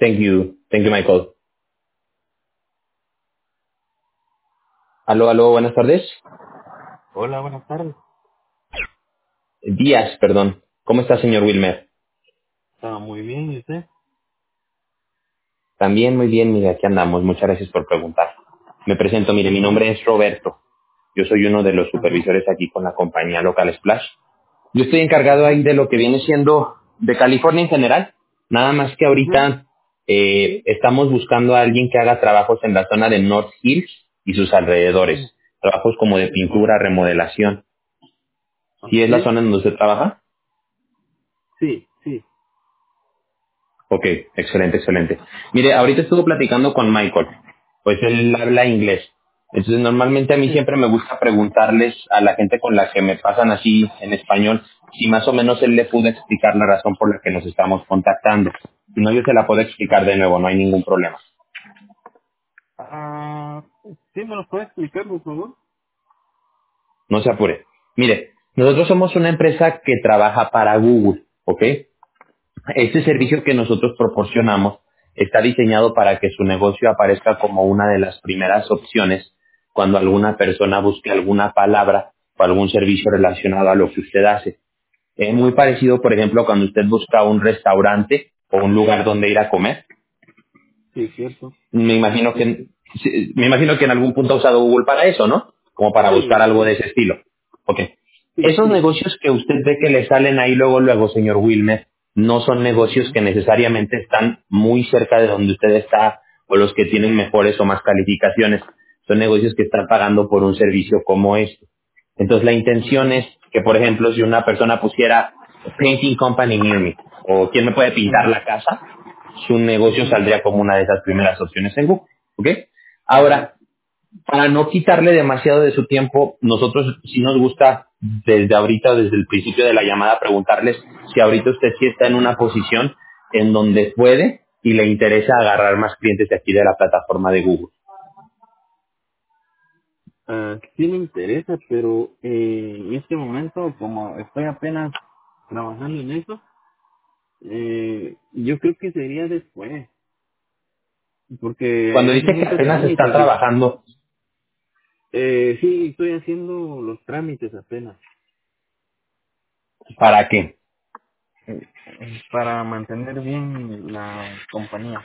Thank you. Thank you, Michael. Aló, aló, buenas tardes. Hola, buenas tardes. Días, perdón. ¿Cómo está, señor Wilmer? Estaba muy bien, ¿y usted? También muy bien, mire, aquí andamos. Muchas gracias por preguntar. Me presento, mire, mi Ajá, nombre es Roberto. Yo soy uno de los ajá, supervisores aquí con la compañía local Splash. Yo estoy encargado ahí ajá, de lo que viene siendo de California en general. Nada más que ajá. ahorita estamos buscando a alguien que haga trabajos en la zona de North Hills y sus alrededores. Sí, Trabajos como de pintura, remodelación. ¿Sí es la sí, zona en donde usted trabaja? sí, sí. Ok, excelente, excelente. Mire, ahorita estuve platicando con Michael, pues él habla inglés. Entonces, normalmente a mí Sí. siempre me gusta preguntarles a la gente con la que me pasan así en español, si más o menos él le pudo explicar la razón por la que nos estamos contactando. Si no, yo se la puedo explicar de nuevo, no hay ningún problema. Ah, ¿sí me lo puede explicar, por favor? No se apure. Mire, nosotros somos una empresa que trabaja para Google, ¿ok? Este Ajá, servicio que nosotros proporcionamos está diseñado para que su negocio aparezca como una de las primeras opciones cuando alguna persona busque alguna palabra o algún servicio relacionado a lo que usted hace. Es muy parecido, por ejemplo, cuando usted busca un restaurante o un lugar donde ir a comer. sí, cierto. Me imagino que en algún punto ha usado Google para eso, ¿no? Como para buscar Sí, algo de sí, ese estilo. Ok. sí, Esos sí. negocios que usted ve que le salen ahí luego, luego, señor Wilmer, no son negocios Ajá, que necesariamente están muy cerca de donde usted está o los que tienen mejores o más calificaciones. Son negocios que están pagando por un servicio como este. Entonces la intención ajá, es que, por ejemplo, si una persona pusiera Painting Company Near Me o quién me puede pintar ajá, la casa, su negocio ajá, saldría como una de esas primeras opciones en Google. ¿Ok? ajá. Ahora, para no quitarle demasiado de su tiempo, nosotros sí nos gusta desde ahorita, desde el principio de la llamada, preguntarles si ahorita usted sí está en una posición en donde puede y le interesa agarrar más clientes de aquí de la plataforma de Google. Sí me interesa, pero en este momento, como estoy apenas trabajando en eso, yo creo que sería después, porque Cuando hay dice que muchos apenas está trámites. trabajando, Sí, estoy haciendo los trámites apenas ¿para qué? para mantener bien la compañía.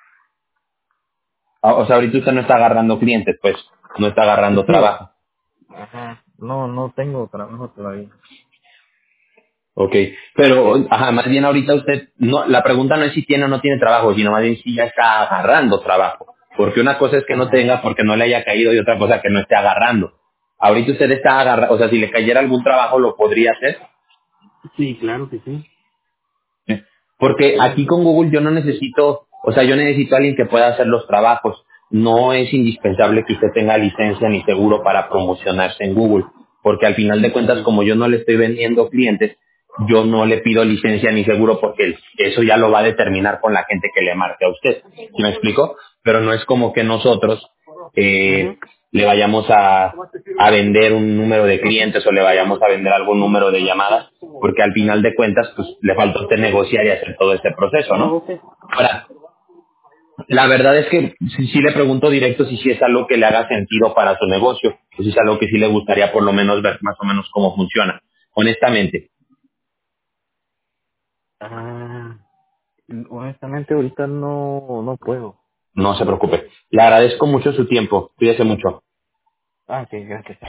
O sea, ahorita usted no está agarrando clientes, pues, no está agarrando Sí, trabajo. ajá, no tengo trabajo todavía. Ok, pero, Eh, ajá, más bien ahorita usted, no, la pregunta no es si tiene o no tiene trabajo, sino más bien si ya está agarrando trabajo. Porque una cosa es que no ajá, tenga porque no le haya caído y otra cosa que no esté agarrando. Ahorita usted está agarrando, o sea, si le cayera algún trabajo lo podría hacer. sí, claro que sí. Sí. Porque Sí, aquí con Google yo no necesito, o sea, yo necesito a alguien que pueda hacer los trabajos. No es indispensable que usted tenga licencia ni seguro para promocionarse en Google, porque al final de cuentas, ajá, como yo no le estoy vendiendo clientes, yo no le pido licencia ni seguro porque eso ya lo va a determinar con la gente que le marque a usted. ¿Sí me explico? Pero no es como que nosotros ajá. le vayamos a vender un número de clientes o le vayamos a vender algún número de llamadas, porque al final de cuentas, pues le falta a usted negociar y hacer todo este proceso, Oh, ¿no? ok. Ahora, la verdad es que sí le pregunto directo si sí es algo que le haga sentido para su negocio, o si es algo que sí le gustaría por lo menos ver más o menos cómo funciona. Honestamente, Ah, honestamente ahorita no puedo. no se preocupe. Le agradezco mucho su tiempo. Cuídese mucho. Ah, ok, gracias.